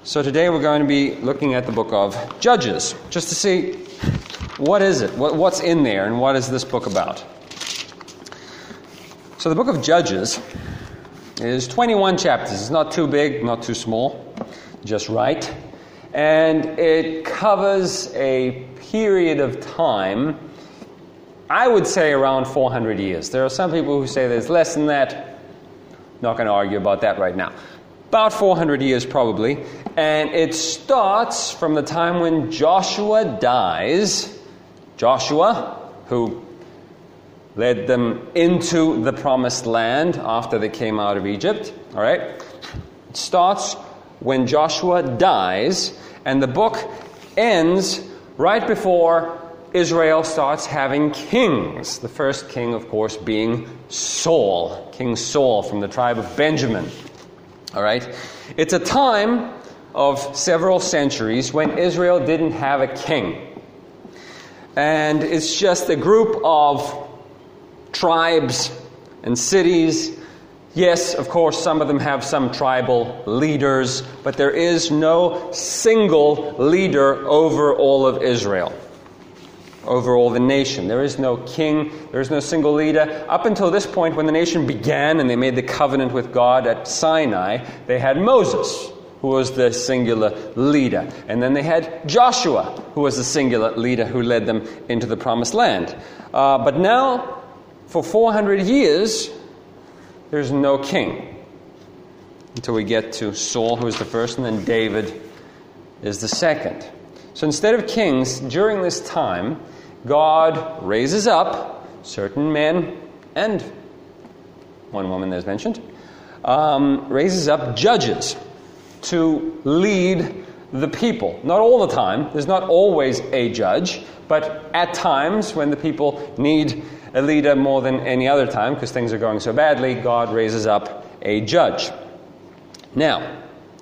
So today we're going to be looking at the book of Judges, just to see what is it, what's in there, and what is this book about. So the book of Judges is 21 chapters. It's not too big, not too small, just right. And it covers a period of time, I would say around 400 years. There are some people who say there's less than that. Not going to argue about that right now. About 400 years probably. And it starts from the time when Joshua dies. Joshua, who led them into the promised land after they came out of Egypt. All right? It starts when Joshua dies, and the book ends right before Israel starts having kings. The first king, of course, being Saul, King Saul from the tribe of Benjamin. All right? It's a time of several centuries when Israel didn't have a king. And it's just a group of tribes and cities. Yes, of course, some of them have some tribal leaders, but there is no single leader over all of Israel, over all the nation. There is no king, there is no single leader. Up until this point, when the nation began and they made the covenant with God at Sinai, they had Moses, who was the singular leader. And then they had Joshua, who was the singular leader who led them into the promised land. But now, for 400 years, there's no king. Until we get to Saul, who is the first, and then David is the second. So instead of kings, during this time, God raises up certain men, and one woman that's mentioned, raises up judges to lead the people. Not all the time. There's not always a judge, but at times when the people need a leader more than any other time, because things are going so badly, God raises up a judge. Now,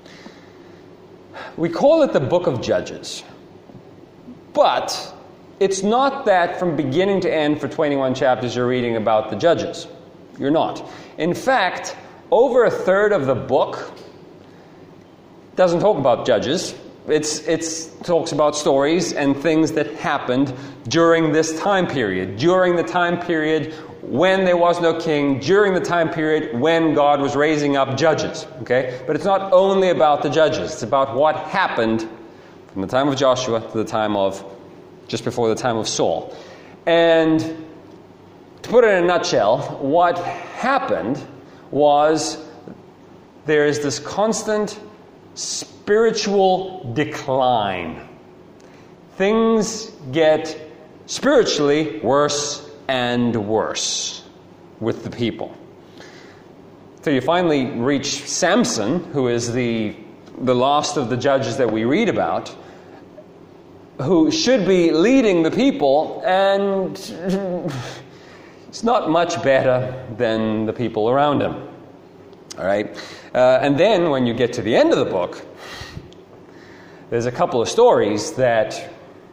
we call it the book of Judges. But it's not that from beginning to end for 21 chapters you're reading about the judges. You're not. In fact, over a third of the book doesn't talk about judges. It talks about stories and things that happened during this time period. During the time period when there was no king. During the time period when God was raising up judges. Okay? But it's not only about the judges. It's about what happened from the time of Joshua to the time of, just before the time of Saul. And to put it in a nutshell, what happened was there is this constant spiritual decline. Things get spiritually worse and worse with the people. So you finally reach Samson, who is the last of the judges that we read about, who should be leading the people, and it's not much better than the people around him. All right? And then when you get to the end of the book, there's a couple of stories that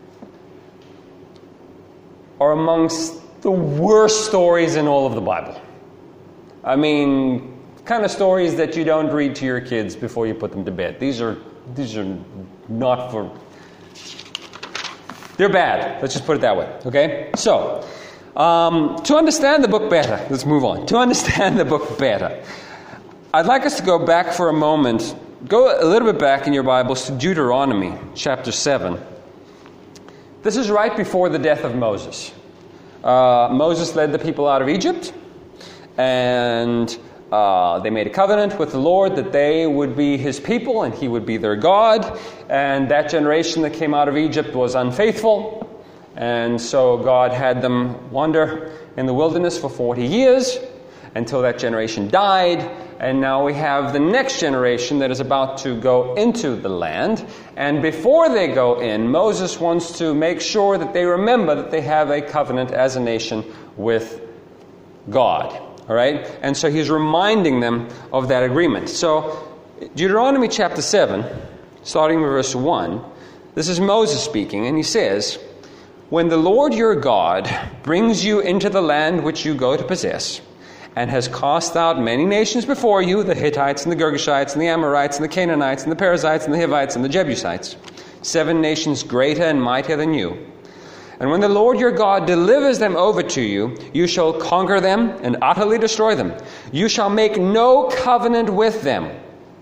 are amongst the worst stories in all of the Bible. I mean, kind of stories that you don't read to your kids before you put them to bed. These are not for... They're bad. Let's just put it that way. Okay? So, to understand the book better, let's move on. To understand the book better, I'd like us to go back for a moment. Go a little bit back in your Bibles to Deuteronomy chapter 7. This is right before the death of Moses. Moses led the people out of Egypt, and they made a covenant with the Lord that they would be his people and he would be their God. And that generation that came out of Egypt was unfaithful. And so God had them wander in the wilderness for 40 years until that generation died. And now we have the next generation that is about to go into the land. And before they go in, Moses wants to make sure that they remember that they have a covenant as a nation with God. All right? And so he's reminding them of that agreement. So Deuteronomy chapter 7, starting with verse 1, this is Moses speaking, and he says, "When the Lord your God brings you into the land which you go to possess, and has cast out many nations before you, the Hittites and the Girgashites and the Amorites and the Canaanites and the Perizzites and the Hivites and the Jebusites, 7 nations greater and mightier than you. And when the Lord your God delivers them over to you, you shall conquer them and utterly destroy them. You shall make no covenant with them,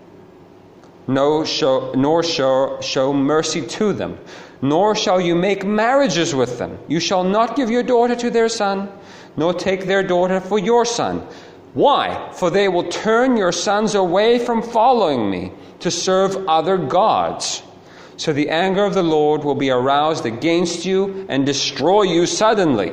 nor show mercy to them, nor shall you make marriages with them. You shall not give your daughter to their son, nor take their daughter for your son. Why? For they will turn your sons away from following me to serve other gods. So the anger of the Lord will be aroused against you and destroy you suddenly.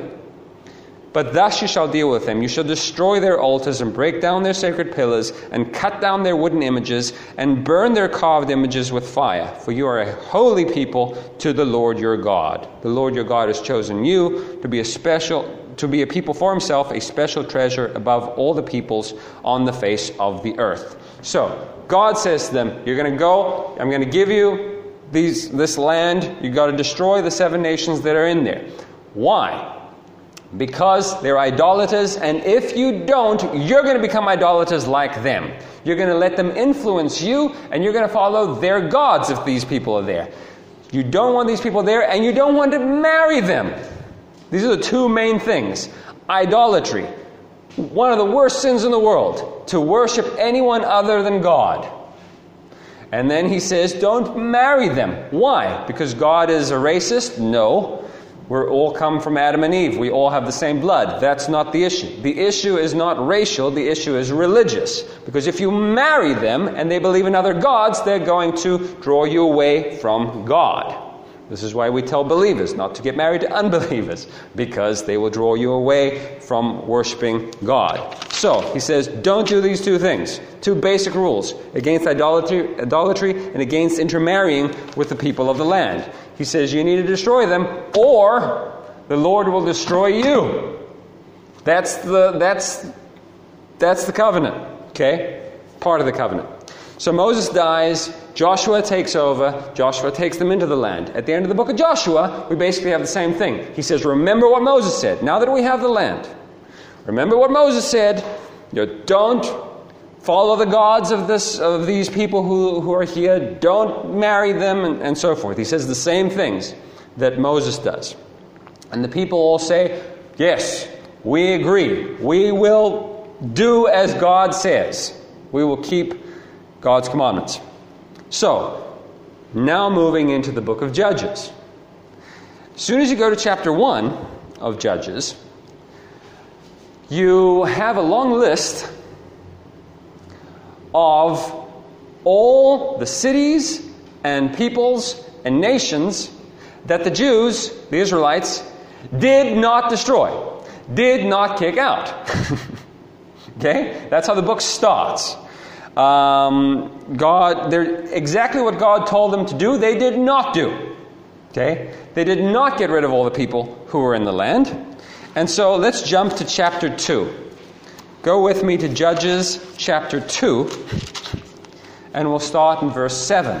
But thus you shall deal with them. You shall destroy their altars and break down their sacred pillars and cut down their wooden images and burn their carved images with fire. For you are a holy people to the Lord your God. The Lord your God has chosen you to be a people for himself, a special treasure above all the peoples on the face of the earth. So God says to them, you're going to go, I'm going to give you this land. You've got to destroy the 7 nations that are in there. Why? Because they're idolaters, and if you don't, you're going to become idolaters like them. You're going to let them influence you, and you're going to follow their gods if these people are there. You don't want these people there, and you don't want to marry them. These are the 2 main things. Idolatry, one of the worst sins in the world, to worship anyone other than God. And then he says, don't marry them. Why? Because God is a racist? No. We're all come from Adam and Eve. We all have the same blood. That's not the issue. The issue is not racial. The issue is religious. Because if you marry them and they believe in other gods, they're going to draw you away from God. This is why we tell believers not to get married to unbelievers, because they will draw you away from worshiping God. So, he says, don't do these 2 things. 2 basic rules against idolatry and against intermarrying with the people of the land. He says you need to destroy them, or the Lord will destroy you. That's the covenant. Okay? Part of the covenant. So Moses dies, Joshua takes over, Joshua takes them into the land. At the end of the book of Joshua, we basically have the same thing. He says, remember what Moses said. Now that we have the land, remember what Moses said. Don't follow the gods of these people who are here. Don't marry them, and so forth. He says the same things that Moses does. And the people all say, yes, we agree. We will do as God says. We will keep God's commandments. So, now moving into the book of Judges. As soon as you go to chapter 1 of Judges, you have a long list of all the cities and peoples and nations that the Jews, the Israelites, did not destroy, did not kick out. Okay? That's how the book starts. They're exactly what God told them to do, they did not do. Okay? They did not get rid of all the people who were in the land. And so let's jump to chapter 2. Go with me to Judges chapter 2, and we'll start in verse 7.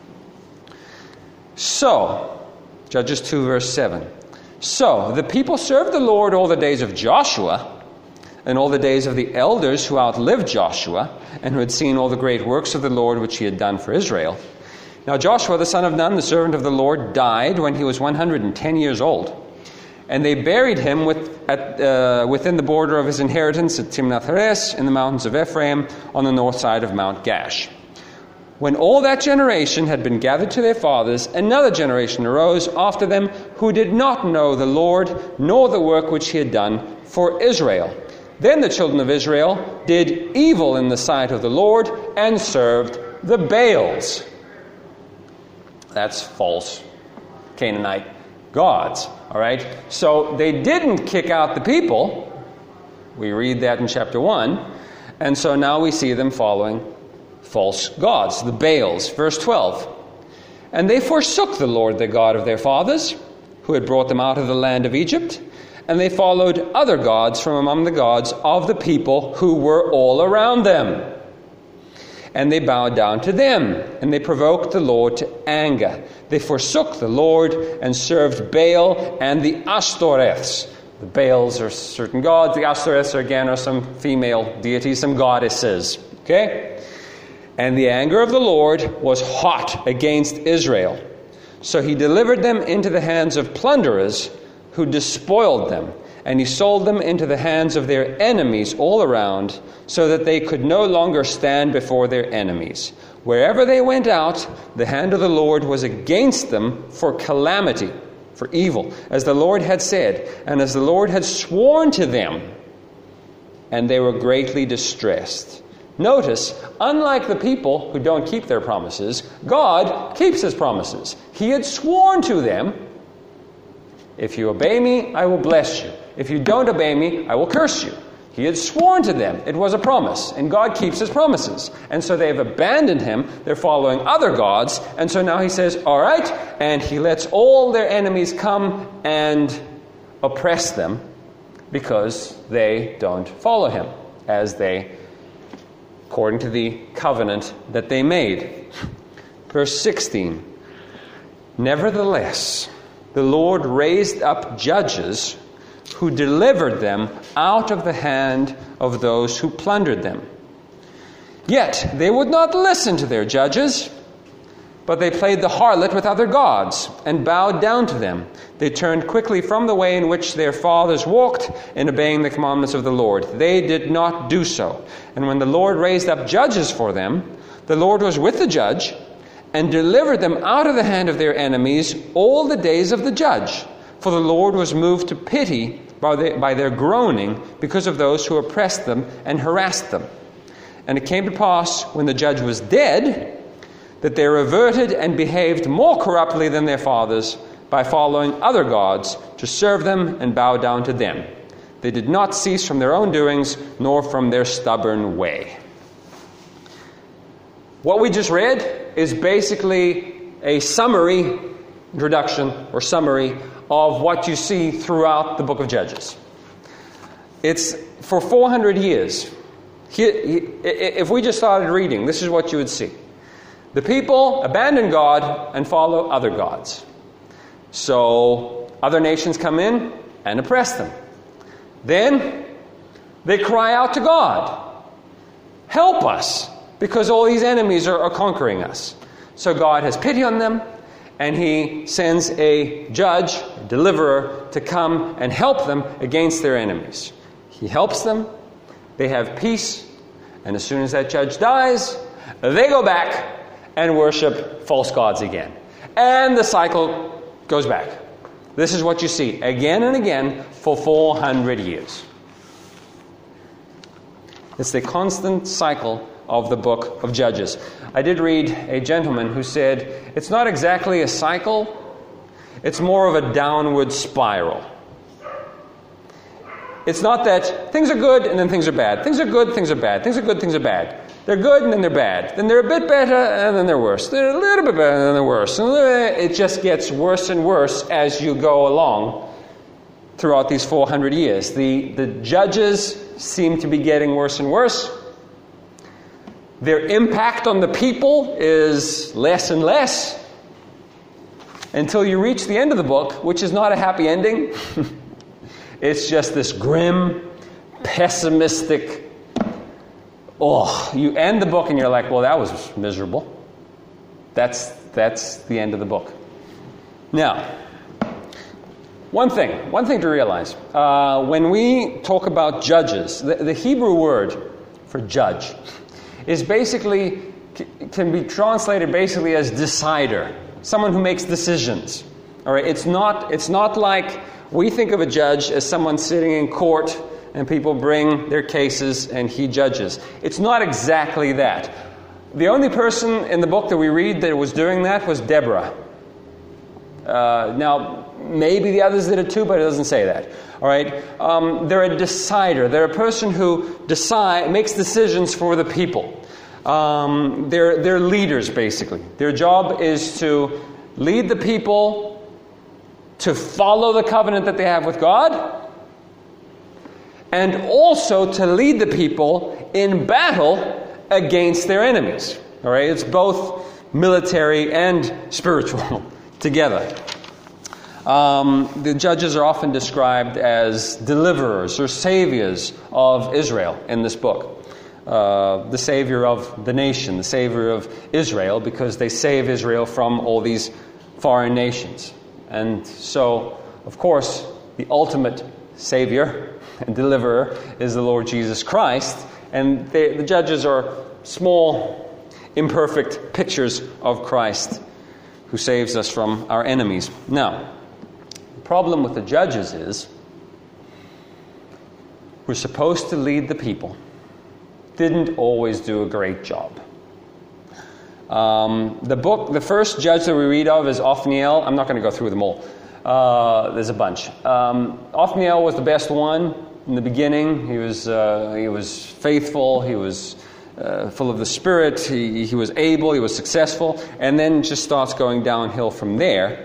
So, Judges 2 verse 7. So, the people served the Lord all the days of Joshua, and all the days of the elders who outlived Joshua, and who had seen all the great works of the Lord which he had done for Israel. Now Joshua the son of Nun, the servant of the Lord, died when he was 110 years old. And they buried him within the border of his inheritance at Timnath-Heres in the mountains of Ephraim on the north side of Mount Gash. When all that generation had been gathered to their fathers, another generation arose after them who did not know the Lord, nor the work which he had done for Israel. Then the children of Israel did evil in the sight of the Lord and served the Baals. That's false Canaanite gods. All right? So they didn't kick out the people. We read that in chapter 1. And so now we see them following false gods, the Baals. Verse 12. And they forsook the Lord, the God of their fathers, who had brought them out of the land of Egypt, and they followed other gods from among the gods of the people who were all around them. And they bowed down to them, and they provoked the Lord to anger. They forsook the Lord and served Baal and the Ashtoreths, The Baals are certain gods. The Ashtoreths, again, are some female deities, some goddesses. Okay? And the anger of the Lord was hot against Israel. So he delivered them into the hands of plunderers who despoiled them. And he sold them into the hands of their enemies all around, so that they could no longer stand before their enemies. Wherever they went out, the hand of the Lord was against them for calamity, for evil, as the Lord had said, and as the Lord had sworn to them, and they were greatly distressed. Notice, unlike the people who don't keep their promises, God keeps his promises. He had sworn to them, if you obey me, I will bless you. If you don't obey me, I will curse you. He had sworn to them. It was a promise. And God keeps his promises. And so they've abandoned him. They're following other gods. And so now he says, all right. And he lets all their enemies come and oppress them because they don't follow him according to the covenant that they made. Verse 16. Nevertheless, the Lord raised up judges who delivered them out of the hand of those who plundered them. Yet they would not listen to their judges, but they played the harlot with other gods and bowed down to them. They turned quickly from the way in which their fathers walked in obeying the commandments of the Lord. They did not do so. And when the Lord raised up judges for them, the Lord was with the judge and delivered them out of the hand of their enemies all the days of the judge. For the Lord was moved to pity by their groaning because of those who oppressed them and harassed them. And it came to pass, when the judge was dead, that they reverted and behaved more corruptly than their fathers by following other gods to serve them and bow down to them. They did not cease from their own doings, nor from their stubborn way. What we just read is basically a summary, introduction or summary of what you see throughout the book of Judges. It's for 400 years. If we just started reading, this is what you would see. The people abandon God and follow other gods. So other nations come in and oppress them. Then they cry out to God, help us, because all these enemies are conquering us. So God has pity on them, and he sends a judge, a deliverer, to come and help them against their enemies. He helps them, they have peace, and as soon as that judge dies, they go back and worship false gods again. And the cycle goes back. This is what you see again and again for 400 years. It's the constant cycle of the book of Judges. I did read a gentleman who said, it's not exactly a cycle, it's more of a downward spiral. It's not that things are good and then things are bad. Things are good, things are bad. Things are good, things are bad. They're good and then they're bad. Then they're a bit better and then they're worse. They're a little bit better and then they're worse. And it just gets worse and worse as you go along throughout these 400 years. The judges seem to be getting worse and worse. Their impact on the people is less and less until you reach the end of the book, which is not a happy ending. It's just this grim, pessimistic, you end the book and you're like, well, that was miserable. That's the end of the book. Now, one thing to realize. When we talk about judges, the Hebrew word for judge is basically, can be translated basically as decider, someone who makes decisions. All right, it's not like we think of a judge as someone sitting in court and people bring their cases and he judges. It's not exactly that. The only person in the book that we read that was doing that was Deborah. Now, maybe the others did it too, but it doesn't say that. All right, they're a decider. They're a person who makes decisions for the people. They're leaders, basically. Their job is to lead the people to follow the covenant that they have with God, and also to lead the people in battle against their enemies. All right, it's both military and spiritual together. The judges are often described as deliverers or saviors of Israel in this book. The savior of the nation, the savior of Israel, because they save Israel from all these foreign nations. And so, of course, the ultimate savior and deliverer is the Lord Jesus Christ. And the judges are small, imperfect pictures of Christ who saves us from our enemies. Now, the problem with the judges is we're supposed to lead the people. Didn't always do a great job. The first judge that we read of is Othniel. I'm not going to go through them all. There's a bunch. Othniel was the best one in the beginning. He was faithful. He was full of the Spirit. He was able. He was successful. And then just starts going downhill from there.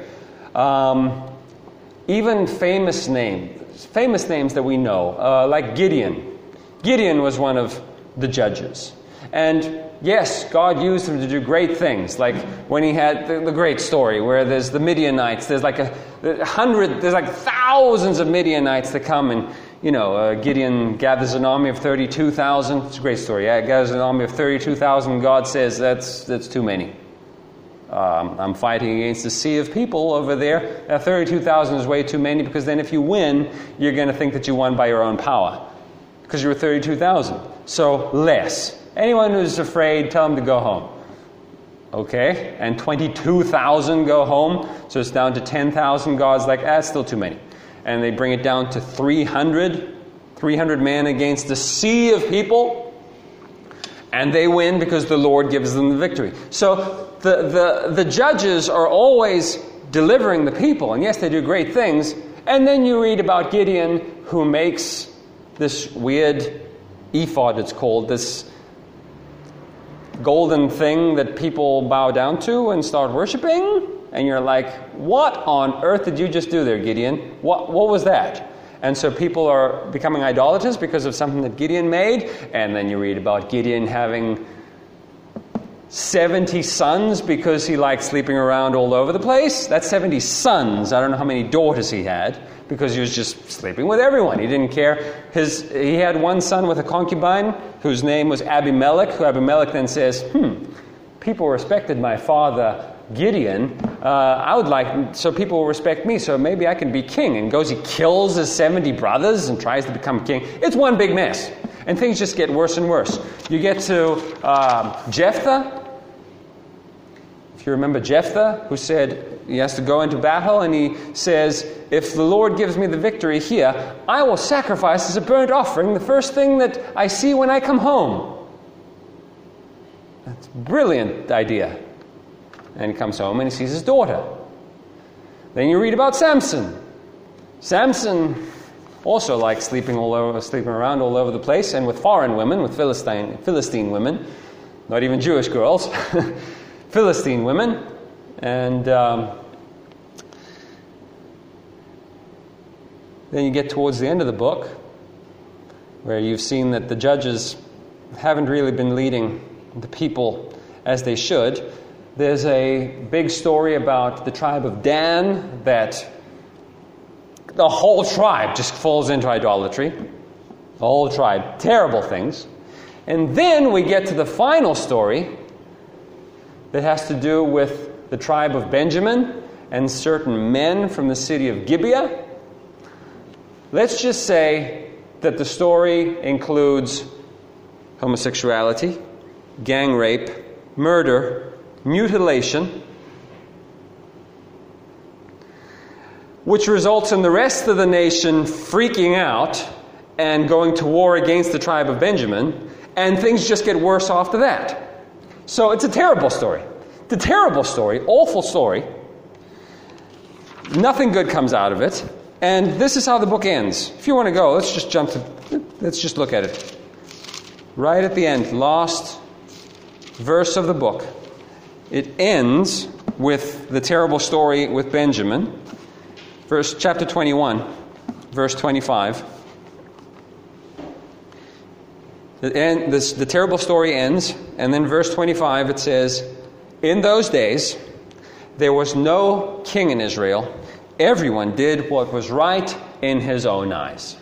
Even famous names that we know, like Gideon. Gideon was one of the judges. And yes, God used him to do great things, like when he had the great story where there's the Midianites. There's like thousands of Midianites that come, and Gideon gathers an army of 32,000. It's a great story. Yeah, gathers an army of 32,000. God says that's too many. I'm fighting against a sea of people over there. 32,000 is way too many, because then if you win, you're going to think that you won by your own power, because you were 32,000. So less. Anyone who's afraid, tell them to go home. Okay? And 22,000 go home, so it's down to 10,000. God's like, that's still too many. And they bring it down to 300 men against a sea of people. And they win because the Lord gives them the victory. So the judges are always delivering the people. And yes, they do great things. And then you read about Gideon, who makes this weird ephod, it's called, this golden thing that people bow down to and start worshiping. And you're like, what on earth did you just do there, Gideon? What was that? And so people are becoming idolaters because of something that Gideon made. And then you read about Gideon having 70 sons because he liked sleeping around all over the place. That's 70 sons. I don't know how many daughters he had, because he was just sleeping with everyone. He didn't care. He had one son with a concubine whose name was Abimelech, who Abimelech then says, people respected my father Gideon. I would like, so people will respect me, so maybe I can be king. And he kills his 70 brothers and tries to become king. It's one big mess. And things just get worse and worse. You get to Jephthah. If you remember Jephthah, who said he has to go into battle, and he says, if the Lord gives me the victory here, I will sacrifice as a burnt offering the first thing that I see when I come home. That's a brilliant idea. And he comes home and he sees his daughter. Then you read about Samson. Samson also likes sleeping around all over the place, and with foreign women, with Philistine women, not even Jewish girls, Philistine women. And then you get towards the end of the book, where you've seen that the judges haven't really been leading the people as they should. There's a big story about the tribe of Dan, that the whole tribe just falls into idolatry. The whole tribe. Terrible things. And then we get to the final story that has to do with the tribe of Benjamin and certain men from the city of Gibeah. Let's just say that the story includes homosexuality, gang rape, murder, mutilation, which results in the rest of the nation freaking out and going to war against the tribe of Benjamin, and things just get worse after that. So it's a terrible story. It's a terrible story, awful story. Nothing good comes out of it. And this is how the book ends. If you want to go, let's just look at it. Right at the end, last verse of the book. It ends with the terrible story with Benjamin. Chapter 21, verse 25. The terrible story ends, and then verse 25 it says, in those days there was no king in Israel, everyone did what was right in his own eyes.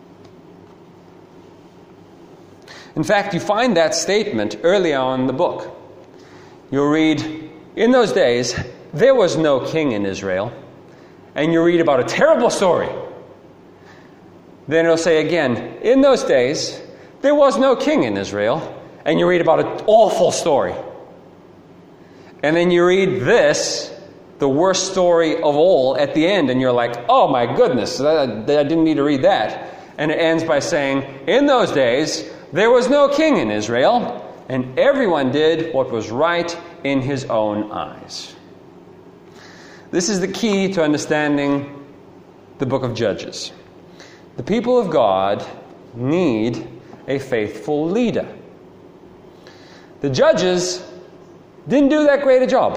In fact, you find that statement early on in the book. You'll read, in those days, there was no king in Israel. And you read about a terrible story. Then it'll say again, in those days, there was no king in Israel. And you read about an awful story. And then you read this, the worst story of all, at the end, and you're like, oh my goodness, I didn't need to read that. And it ends by saying, in those days, there was no king in Israel, and everyone did what was right in his own eyes. This is the key to understanding the book of Judges. The people of God need a faithful leader. The judges didn't do that great a job.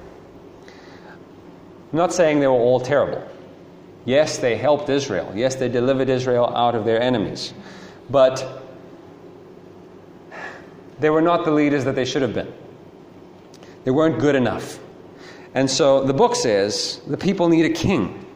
I'm not saying they were all terrible. Yes, they helped Israel. Yes, they delivered Israel out of their enemies. But they were not the leaders that they should have been. They weren't good enough. And so the book says the people need a king.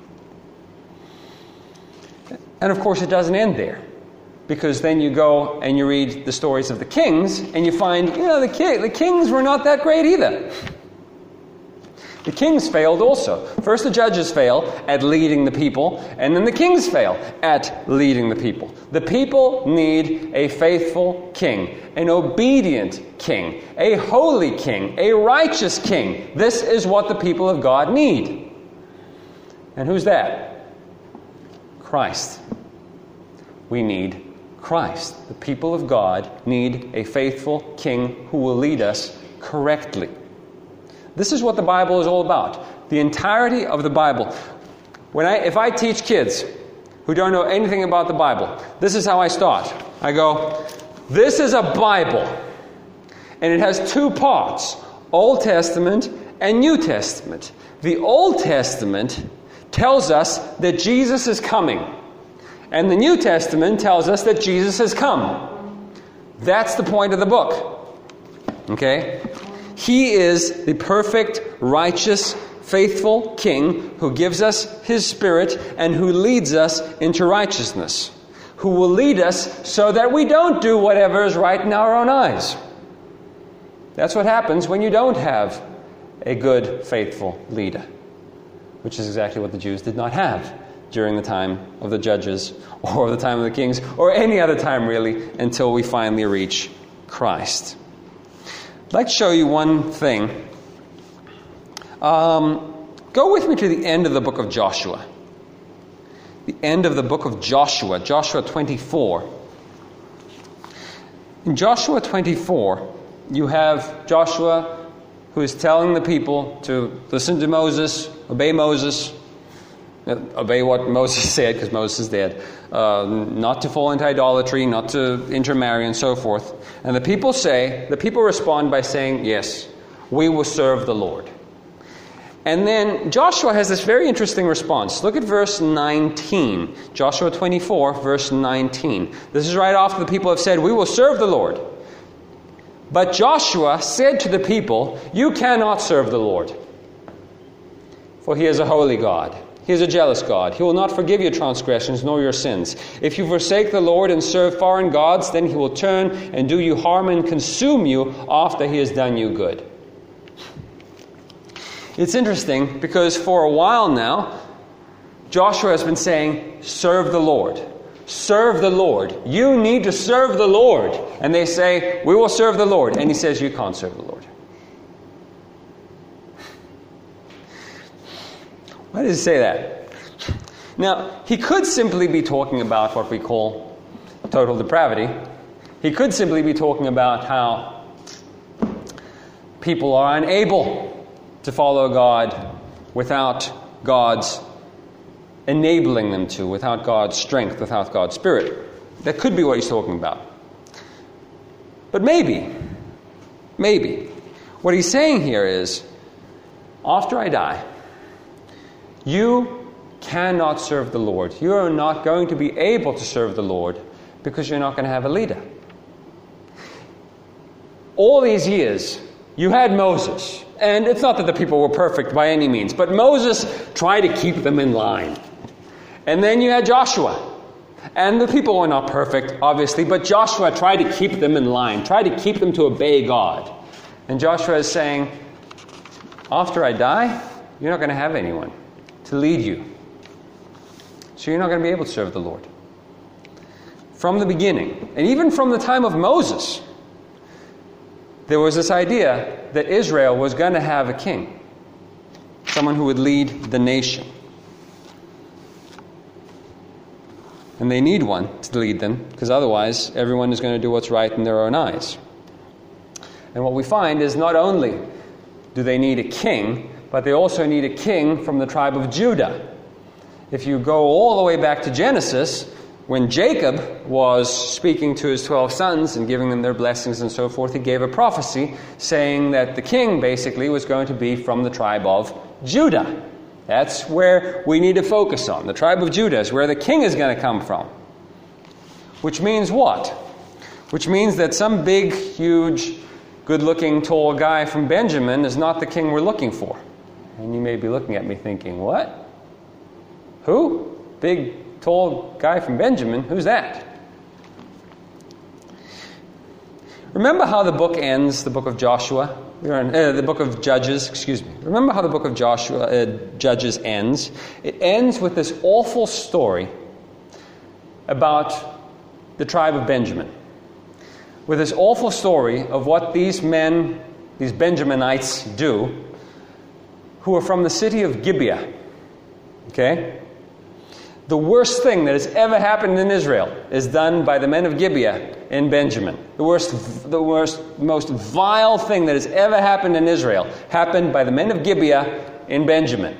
And of course it doesn't end there. Because then you go and you read the stories of the kings and you find, the kings were not that great either. The kings failed also. First the judges fail at leading the people, and then the kings fail at leading the people. The people need a faithful king, an obedient king, a holy king, a righteous king. This is what the people of God need. And who's that? Christ. We need Christ. The people of God need a faithful king who will lead us correctly. This is what the Bible is all about. The entirety of the Bible. If I teach kids who don't know anything about the Bible, this is how I start. I go, this is a Bible. And it has two parts, Old Testament and New Testament. The Old Testament tells us that Jesus is coming. And the New Testament tells us that Jesus has come. That's the point of the book. Okay? He is the perfect, righteous, faithful King who gives us His Spirit and who leads us into righteousness. Who will lead us so that we don't do whatever is right in our own eyes. That's what happens when you don't have a good, faithful leader. Which is exactly what the Jews did not have during the time of the judges or the time of the kings or any other time really until we finally reach Christ. I'd like to show you one thing. Go with me to the end of the book of Joshua. The end of the book of Joshua, Joshua 24. In Joshua 24, you have Joshua who is telling the people to listen to Moses, obey Moses, obey what Moses said because Moses is dead, not to fall into idolatry, not to intermarry and so forth. And the people respond by saying, yes, we will serve the Lord. And then Joshua has this very interesting response. Look at verse 19. Joshua 24, verse 19. This is right after the people have said, we will serve the Lord. But Joshua said to the people, you cannot serve the Lord, for He is a holy God. He is a jealous God. He will not forgive your transgressions nor your sins. If you forsake the Lord and serve foreign gods, then He will turn and do you harm and consume you after He has done you good. It's interesting because for a while now, Joshua has been saying, serve the Lord. Serve the Lord. You need to serve the Lord. And they say, we will serve the Lord. And he says, you can't serve the Lord. Why does he say that? Now, he could simply be talking about what we call total depravity. He could simply be talking about how people are unable to follow God without God's enabling them to, without God's strength, without God's Spirit. That could be what he's talking about. But maybe, what he's saying here is, after I die, you cannot serve the Lord. You are not going to be able to serve the Lord because you're not going to have a leader. All these years, you had Moses. And it's not that the people were perfect by any means, but Moses tried to keep them in line. And then you had Joshua. And the people were not perfect, obviously, but Joshua tried to keep them in line, tried to keep them to obey God. And Joshua is saying, after I die, you're not going to have anyone to lead you. So you're not going to be able to serve the Lord. From the beginning, and even from the time of Moses, there was this idea that Israel was going to have a king, someone who would lead the nation. And they need one to lead them, because otherwise everyone is going to do what's right in their own eyes. And what we find is not only do they need a king, but they also need a king from the tribe of Judah. If you go all the way back to Genesis, when Jacob was speaking to his 12 sons and giving them their blessings and so forth, he gave a prophecy saying that the king basically was going to be from the tribe of Judah. That's where we need to focus on. The tribe of Judah is where the king is going to come from. Which means what? Which means that some big, huge, good-looking, tall guy from Benjamin is not the king we're looking for. And you may be looking at me thinking, what? Who? Big, tall guy from Benjamin? Who's that? Remember how the book ends, the book of Joshua? The book of Judges, Remember how the book of Judges ends? It ends with this awful story about the tribe of Benjamin. With this awful story of what these men, these Benjaminites, do, who are from the city of Gibeah. Okay? The worst thing that has ever happened in Israel is done by the men of Gibeah in Benjamin. The worst, most vile thing that has ever happened in Israel happened by the men of Gibeah in Benjamin.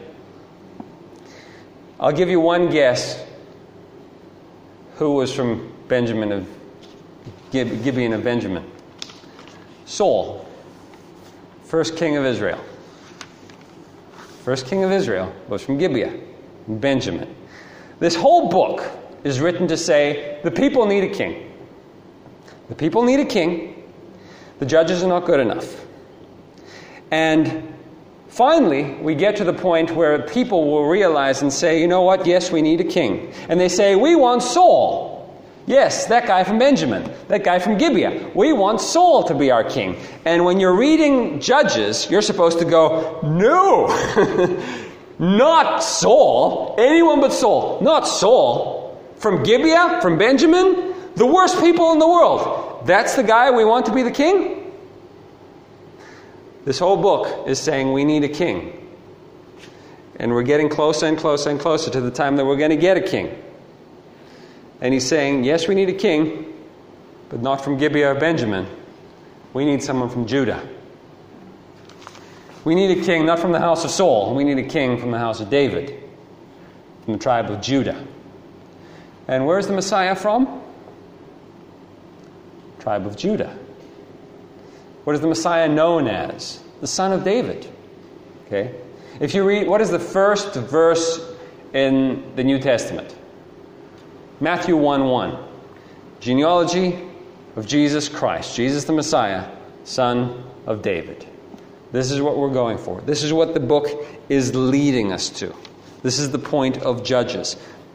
I'll give you one guess who was from Benjamin of Gibeon of Benjamin. Saul, first king of Israel. First king of Israel was from Gibeah, Benjamin. This whole book is written to say the people need a king. The people need a king. The judges are not good enough. And finally, we get to the point where people will realize and say, you know what, yes, we need a king. And they say, we want Saul. Yes, that guy from Benjamin, that guy from Gibeah. We want Saul to be our king. And when you're reading Judges, you're supposed to go, no, not Saul, anyone but Saul, not Saul. From Gibeah, from Benjamin, the worst people in the world. That's the guy we want to be the king? This whole book is saying we need a king. And we're getting closer and closer and closer to the time that we're going to get a king. And he's saying, yes, we need a king, but not from Gibeah or Benjamin. We need someone from Judah. We need a king not from the house of Saul. We need a king from the house of David, from the tribe of Judah. And where's the Messiah from? Tribe of Judah. What is the Messiah known as? The son of David. Okay? If you read, what is the first verse in the New Testament? Matthew 1:1. Genealogy of Jesus Christ. Jesus the Messiah, son of David. This is what we're going for. This is what the book is leading us to. This is the point of Judges.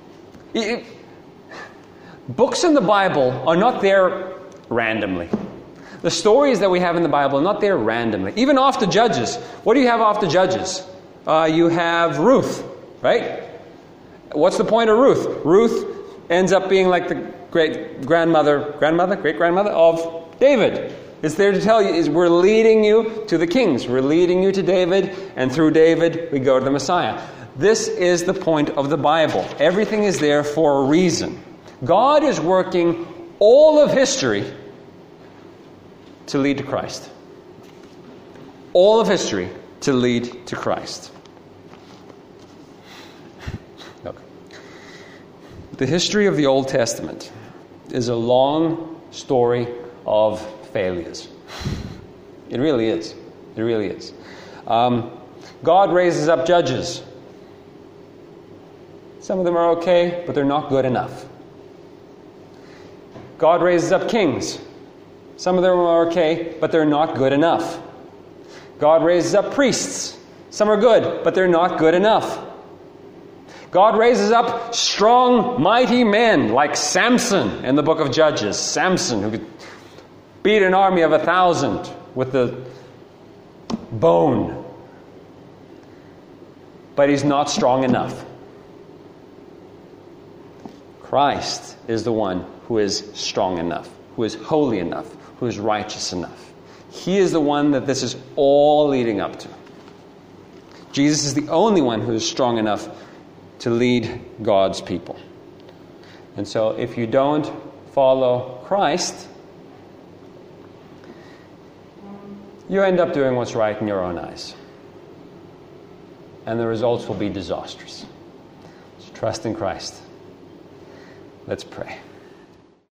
Books in the Bible are not there randomly. The stories that we have in the Bible are not there randomly. Even after Judges. What do you have after Judges? You have Ruth, right? What's the point of Ruth? Ruth ends up being like the great-grandmother of David. It's there to tell you, we're leading you to the kings. We're leading you to David, and through David, we go to the Messiah. This is the point of the Bible. Everything is there for a reason. God is working all of history to lead to Christ. All of history to lead to Christ. Look. The history of the Old Testament is a long story of failures. It really is. It really is. God raises up judges. Some of them are okay, but they're not good enough. God raises up kings. Some of them are okay, but they're not good enough. God raises up priests. Some are good, but they're not good enough. God raises up strong, mighty men like Samson in the book of Judges. Samson, who could beat an army of 1,000 with the bone. But he's not strong enough. Christ is the one who is strong enough, who is holy enough, who is righteous enough. He is the one that this is all leading up to. Jesus is the only one who is strong enough to lead God's people. And so if you don't follow Christ, you end up doing what's right in your own eyes. And the results will be disastrous. So trust in Christ. Let's pray.